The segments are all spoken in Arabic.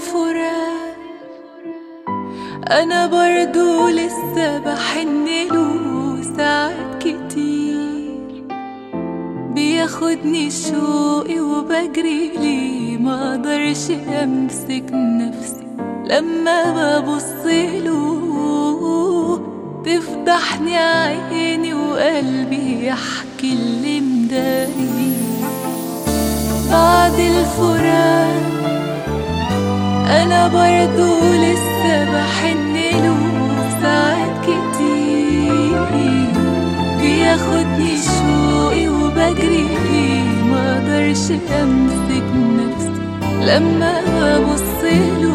الفراق أنا برضو لسه بحنله ساعات كتير، بياخدني شوقي وبجري ليه ما اقدرش امسك نفسي لما ببصله، تفتحني عيني وقلبي يحكي اللي مداري. بعد الفراق أنا برضو لسه بحنله ساعات كتير، بياخدني شوقي وبجري ما اقدرش امسك نفسي لما ببصله،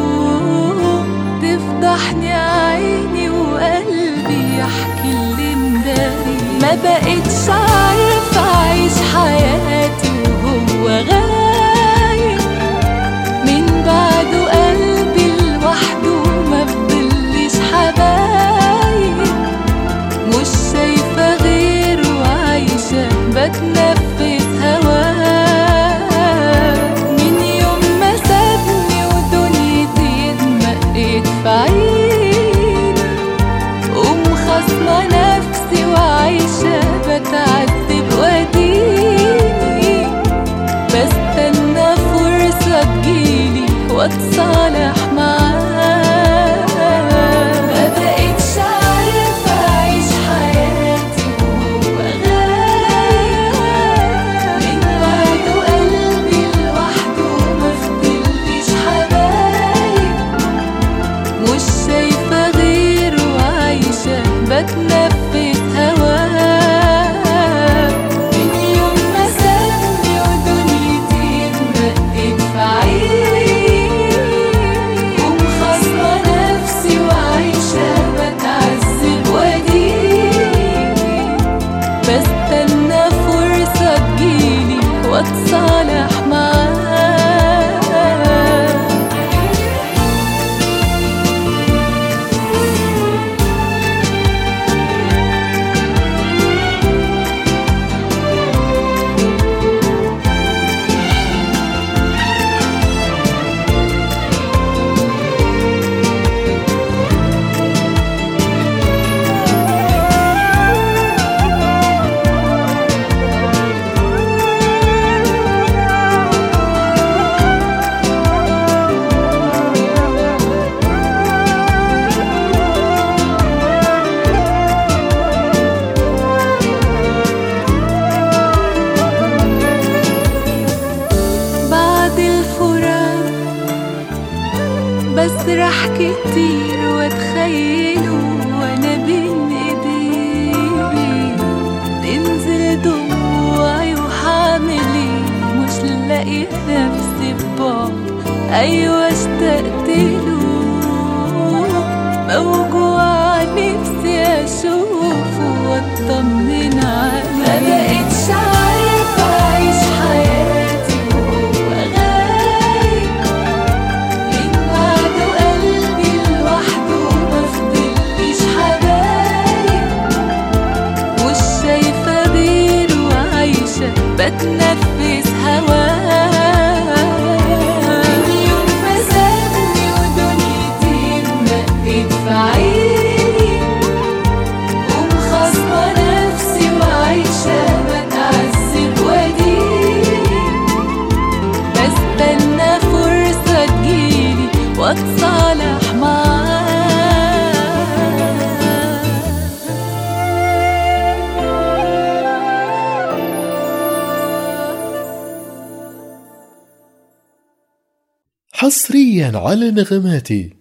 تفتحني عيني وقلبي يحكي اللي مداري. ما بقتش عارفة أعيش حياتي وهو غايب، من بعده قلبي لوحده ما فضليش حبايب، مش شايفة غيره عايشة بتنفس هواه. من يوم ما سابني ودنيتي اتمقت في عيني، ومخاصمة نفسي وعايشة بتعذب واديني، بستنى فرصة تجيلي واتصالح معاه. ما بقتش عارفة أعيش حياتي وهو غايب، من بعده قلبي لوحده ما فضليش حبايب، مش شايفة غيره عايشة بتنفس هواه. من يوم ما سابني ودنيتي اتمقت في عيني، ومخاصمة نفسي وعايشة بتعذب واديني، بستنى فرصة تجيلي واتصالح معاه. بسرح كتير واتخيله وانا بين ايديه، تنزل دموعي وحاملي مش لاقي نفسي ببعد. ايوه اشتقتله موجوع نفسي اشوفه واطمن عليه. ما بقتش عارفة اعيش حياتي وهو غايب، من بعده قلبي لوحده ما فضليش حبايب، مش شايفة غيره عايشة بتنفس هواه. من يوم ما سابني ودنيتي اتمقت في عيني، ومخاصمة نفسي وعايشة بتعذب واديني، بستنى فرصة تجيلي واتصالح معاه. حصريا على نغماتي.